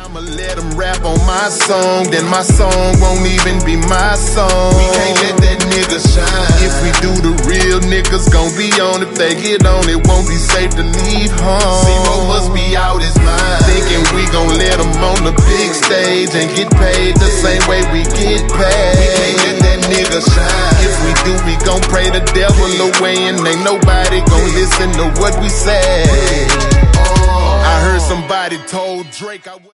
I'ma let them rap on my song, then my song won't even be my song. We can't let that nigga shine. If we do, the real niggas gon' be on. If they get on, it won't be safe to leave home. Zero must be out his mind, thinking we gon' let him on the big stage and get paid the same way we get paid. We can't let that nigga shine. If we do, we gon' pray the devil away, and ain't nobody gon' listen to what we say. I heard somebody told Drake I